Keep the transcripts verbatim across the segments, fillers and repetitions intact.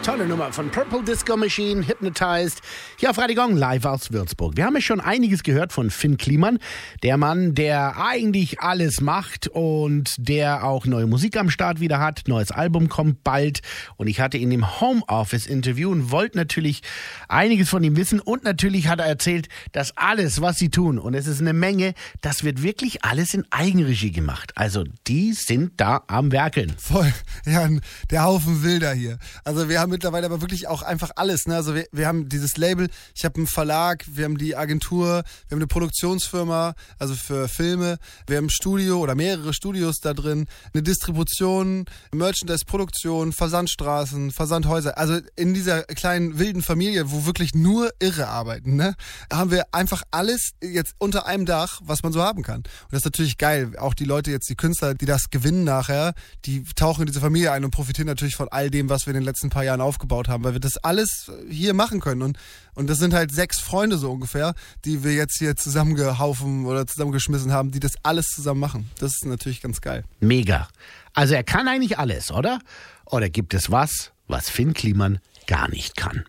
Tolle Nummer von Purple Disco Machine, Hypnotized, hier auf Radio Gong, live aus Würzburg. Wir haben ja schon einiges gehört von Finn Kliman, der Mann, der eigentlich alles macht und der auch neue Musik am Start wieder hat. Neues Album kommt bald und ich hatte ihn im Homeoffice-Interview und wollte natürlich einiges von ihm wissen und natürlich hat er erzählt, dass alles, was sie tun, und es ist eine Menge, das wird wirklich alles in Eigenregie gemacht. Also die sind da am Werkeln. Voll, ja, der Haufen Wilder hier. Also wir haben mittlerweile aber wirklich auch einfach alles. Ne? Also wir, wir haben dieses Label, ich habe einen Verlag, wir haben die Agentur, wir haben eine Produktionsfirma, also für Filme, wir haben ein Studio oder mehrere Studios da drin, eine Distribution, Merchandise-Produktion, Versandstraßen, Versandhäuser. Also in dieser kleinen wilden Familie, wo wirklich nur Irre arbeiten, ne, haben wir einfach alles jetzt unter einem Dach, was man so haben kann. Und das ist natürlich geil. Auch die Leute jetzt, die Künstler, die das gewinnen nachher, die tauchen in diese Familie ein und profitieren natürlich von all dem, was wir in den letzten paar Jahren aufgebaut haben, weil wir das alles hier machen können. Und, und das sind halt sechs Freunde so ungefähr, die wir jetzt hier zusammengehaufen oder zusammengeschmissen haben, die das alles zusammen machen. Das ist natürlich ganz geil. Mega. Also er kann eigentlich alles, oder? Oder gibt es was, was Finn Kliman gar nicht kann?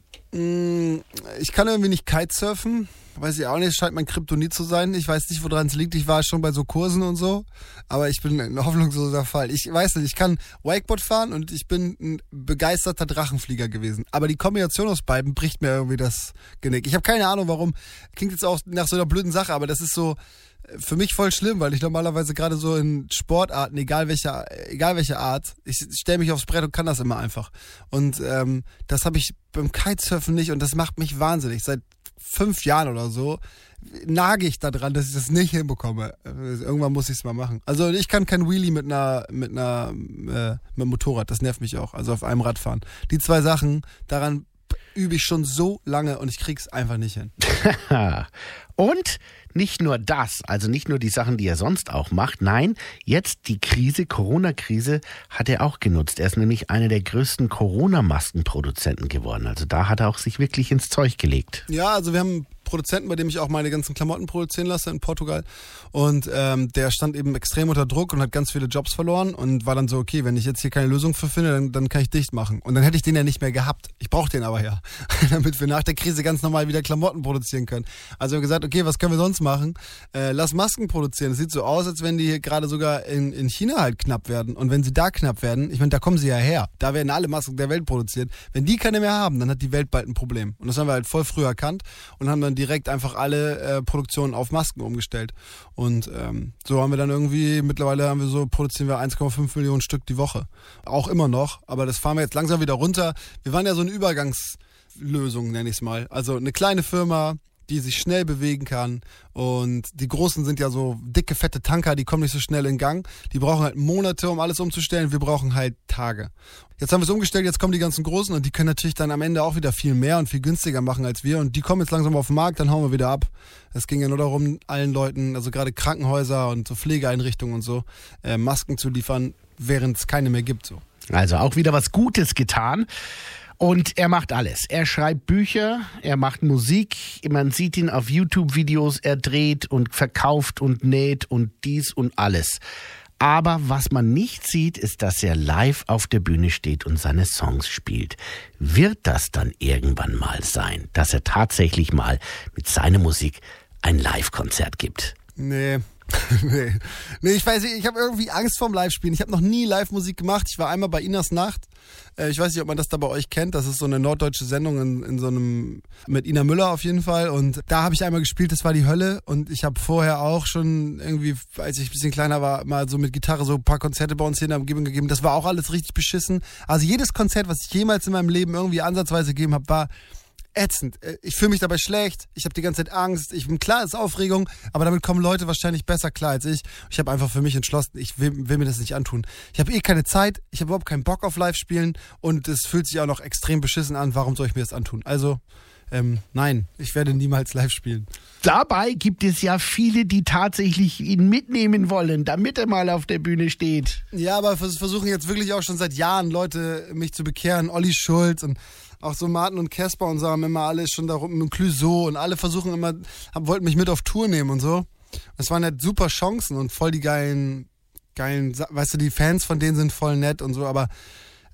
Ich kann irgendwie nicht Kitesurfen. Weiß ich auch nicht, es scheint mein Kryptonit zu sein. Ich weiß nicht, woran es liegt. Ich war schon bei so Kursen und so, aber ich bin ein hoffnungsloser Fall. Ich weiß nicht, ich kann Wakeboard fahren und ich bin ein begeisterter Drachenflieger gewesen. Aber die Kombination aus beiden bricht mir irgendwie das Genick. Ich habe keine Ahnung, warum. Klingt jetzt auch nach so einer blöden Sache, aber das ist so für mich voll schlimm, weil ich normalerweise gerade so in Sportarten, egal welche, egal welche Art, ich stelle mich aufs Brett und kann das immer einfach. Und ähm, das habe ich beim Kitesurfen nicht und das macht mich wahnsinnig. Seit fünf Jahren oder so nage ich da dran, dass ich das nicht hinbekomme. Irgendwann muss ich es mal machen. Also ich kann kein Wheelie mit einer mit einer äh, mit einem Motorrad, das nervt mich auch. Also auf einem Rad fahren. Die zwei Sachen, daran übe ich schon so lange und ich krieg's einfach nicht hin. Und nicht nur das, also nicht nur die Sachen, die er sonst auch macht, nein, jetzt die Krise, Corona-Krise hat er auch genutzt. Er ist nämlich einer der größten Corona-Maskenproduzenten geworden. Also da hat er auch sich wirklich ins Zeug gelegt. Ja, also wir haben Produzenten, bei dem ich auch meine ganzen Klamotten produzieren lasse in Portugal. Und ähm, der stand eben extrem unter Druck und hat ganz viele Jobs verloren und war dann so, okay, wenn ich jetzt hier keine Lösung für finde, dann, dann kann ich dicht machen. Und dann hätte ich den ja nicht mehr gehabt. Ich brauche den aber ja, damit wir nach der Krise ganz normal wieder Klamotten produzieren können. Also wir haben gesagt, okay, was können wir sonst machen? Äh, lass Masken produzieren. Es sieht so aus, als wenn die hier gerade sogar in, in China halt knapp werden. Und wenn sie da knapp werden, ich meine, da kommen sie ja her. Da werden alle Masken der Welt produziert. Wenn die keine mehr haben, dann hat die Welt bald ein Problem. Und das haben wir halt voll früh erkannt und haben dann direkt einfach alle äh, Produktionen auf Masken umgestellt. Und ähm, so haben wir dann irgendwie, mittlerweile haben wir so, produzieren wir eins Komma fünf Millionen Stück die Woche. Auch immer noch, aber das fahren wir jetzt langsam wieder runter. Wir waren ja so eine Übergangslösung, nenne ich es mal. Also eine kleine Firma, die sich schnell bewegen kann und die Großen sind ja so dicke, fette Tanker, die kommen nicht so schnell in Gang. Die brauchen halt Monate, um alles umzustellen. Wir brauchen halt Tage. Jetzt haben wir es umgestellt, jetzt kommen die ganzen Großen und die können natürlich dann am Ende auch wieder viel mehr und viel günstiger machen als wir und die kommen jetzt langsam auf den Markt, dann hauen wir wieder ab. Es ging ja nur darum, allen Leuten, also gerade Krankenhäuser und so Pflegeeinrichtungen und so, äh, Masken zu liefern, während es keine mehr gibt. So. Also auch wieder was Gutes getan. Und er macht alles. Er schreibt Bücher, er macht Musik, man sieht ihn auf YouTube-Videos, er dreht und verkauft und näht und dies und alles. Aber was man nicht sieht, ist, dass er live auf der Bühne steht und seine Songs spielt. Wird das dann irgendwann mal sein, dass er tatsächlich mal mit seiner Musik ein Live-Konzert gibt? Nee. nee. nee, ich weiß nicht, ich habe irgendwie Angst vorm Live-Spielen. Ich habe noch nie Live-Musik gemacht. Ich war einmal bei Inas Nacht. Ich weiß nicht, ob man das da bei euch kennt. Das ist so eine norddeutsche Sendung in, in so einem, mit Ina Müller auf jeden Fall. Und da habe ich einmal gespielt, das war die Hölle. Und ich habe vorher auch schon irgendwie, als ich ein bisschen kleiner war, mal so mit Gitarre so ein paar Konzerte bei uns hier in der Umgebung gegeben. Das war auch alles richtig beschissen. Also jedes Konzert, was ich jemals in meinem Leben irgendwie ansatzweise gegeben habe, war ätzend. Ich fühle mich dabei schlecht, ich habe die ganze Zeit Angst, ich bin klar, es ist Aufregung, aber damit kommen Leute wahrscheinlich besser klar als ich. Ich habe einfach für mich entschlossen, ich will, will mir das nicht antun. Ich habe eh keine Zeit, ich habe überhaupt keinen Bock auf Live-Spielen und es fühlt sich auch noch extrem beschissen an, warum soll ich mir das antun? Also, ähm, nein, ich werde niemals live spielen. Dabei gibt es ja viele, die tatsächlich ihn mitnehmen wollen, damit er mal auf der Bühne steht. Ja, aber versuchen jetzt wirklich auch schon seit Jahren Leute mich zu bekehren, Olli Schulz und auch so Martin und Casper und so haben immer alle schon da rum, mit Clouseau und alle versuchen immer, wollten mich mit auf Tour nehmen und so. Das waren halt super Chancen und voll die geilen, geilen, weißt du, die Fans von denen sind voll nett und so, aber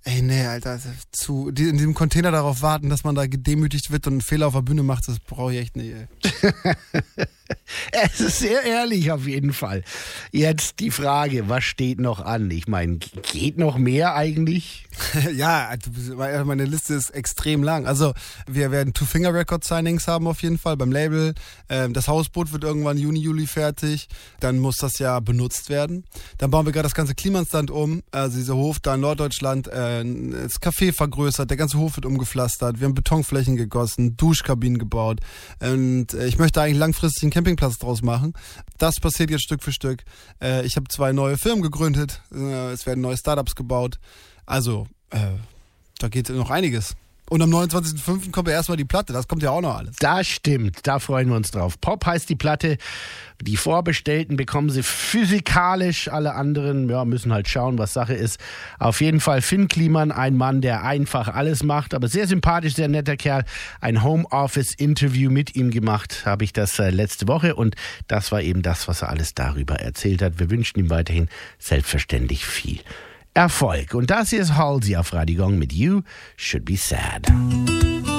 Ey, nee, Alter, zu, die, in diesem Container darauf warten, dass man da gedemütigt wird und einen Fehler auf der Bühne macht, das brauche ich echt nicht, ey. Es ist sehr ehrlich auf jeden Fall. Jetzt die Frage, was steht noch an? Ich meine, geht noch mehr eigentlich? Ja, meine Liste ist extrem lang. Also wir werden Two-Finger-Record-Signings haben auf jeden Fall beim Label. Das Hausboot wird irgendwann Juni, Juli fertig. Dann muss das ja benutzt werden. Dann bauen wir gerade das ganze Klimansland um. Also dieser Hof da in Norddeutschland, das Café vergrößert, der ganze Hof wird umgepflastert. Wir haben Betonflächen gegossen, Duschkabinen gebaut. Und ich möchte eigentlich langfristig einen Campingplatz draus machen. Das passiert jetzt Stück für Stück. Ich habe zwei neue Firmen gegründet. Es werden neue Startups gebaut. Also, äh, da geht noch einiges. Und am neunundzwanzigsten fünften kommt ja erstmal die Platte, das kommt ja auch noch alles. Das stimmt, da freuen wir uns drauf. Pop heißt die Platte, die Vorbestellten bekommen sie physikalisch, alle anderen ja, müssen halt schauen, was Sache ist. Auf jeden Fall Finn Kliman, ein Mann, der einfach alles macht, aber sehr sympathisch, sehr netter Kerl. Ein Homeoffice-Interview mit ihm gemacht, habe ich das äh, letzte Woche und das war eben das, was er alles darüber erzählt hat. Wir wünschen ihm weiterhin selbstverständlich viel Erfolg. Und das hier ist Halsey auf Radio Gong mit You Should Be Sad.